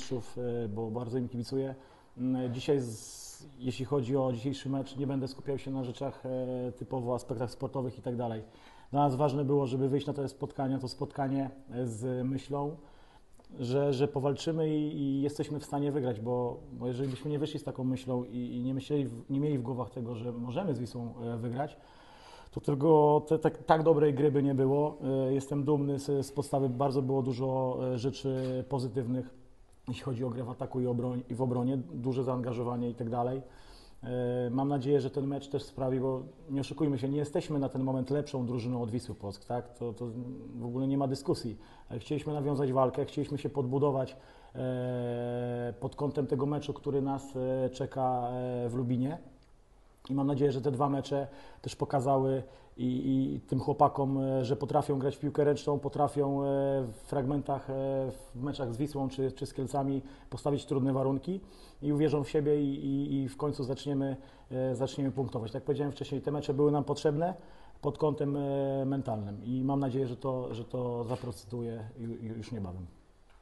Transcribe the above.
mistrzów, bo bardzo im kibicuję. Dzisiaj, jeśli chodzi o dzisiejszy mecz, nie będę skupiał się na rzeczach typowo aspektach sportowych i tak dalej. Dla nas ważne było, żeby wyjść na to spotkanie z myślą, że powalczymy i jesteśmy w stanie wygrać, bo jeżeli byśmy nie wyszli z taką myślą i nie mieli w głowach tego, że możemy z Wisłą wygrać, to tylko tak dobrej gry by nie było. Jestem dumny z podstawy, bardzo było dużo rzeczy pozytywnych, jeśli chodzi o grę w ataku i w obronie, duże zaangażowanie i tak dalej. Mam nadzieję, że ten mecz też sprawi, bo nie oszukujmy się, nie jesteśmy na ten moment lepszą drużyną od Wisły Płock, tak? To w ogóle nie ma dyskusji. Ale chcieliśmy nawiązać walkę, chcieliśmy się podbudować pod kątem tego meczu, który nas czeka w Lubinie. I mam nadzieję, że te dwa mecze też pokazały i tym chłopakom, że potrafią grać w piłkę ręczną, potrafią w fragmentach, w meczach z Wisłą czy z Kielcami postawić trudne warunki i uwierzą w siebie i w końcu zaczniemy punktować. Tak jak powiedziałem wcześniej, te mecze były nam potrzebne pod kątem mentalnym i mam nadzieję, że to zaproceduje już niebawem.